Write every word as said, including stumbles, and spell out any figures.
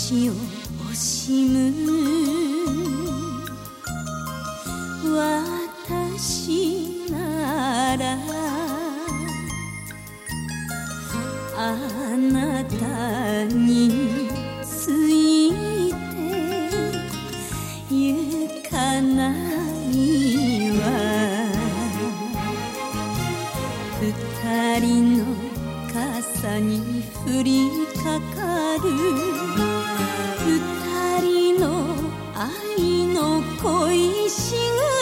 命を惜しむ私ならあなたについてゆかないわ。二人の傘に降りかかる二人の愛の恋しぐ